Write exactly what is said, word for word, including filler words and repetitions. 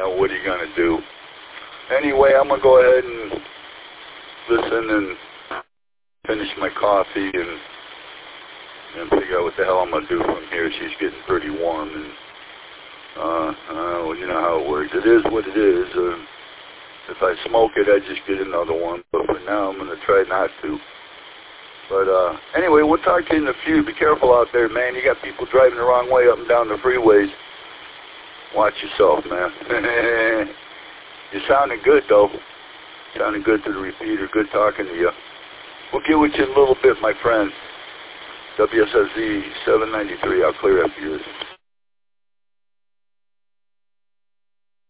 Now, what are you going to do? Anyway, I'm going to go ahead and listen and finish my coffee and, and figure out what the hell I'm going to do from here. She's getting pretty warm, and uh, uh, well, you know how it works. It is what it is. Uh, if I smoke it, I just get another one. But for now, I'm going to try not to. But uh, anyway, we'll talk to you in a few. Be careful out there, man. You got people driving the wrong way up and down the freeways. Watch yourself, man. You're sounding good, though. Sounding good to the repeater. Good talking to you. We'll get with you in a little bit, my friend. W S S Z seven ninety-three. I'll clear after yours.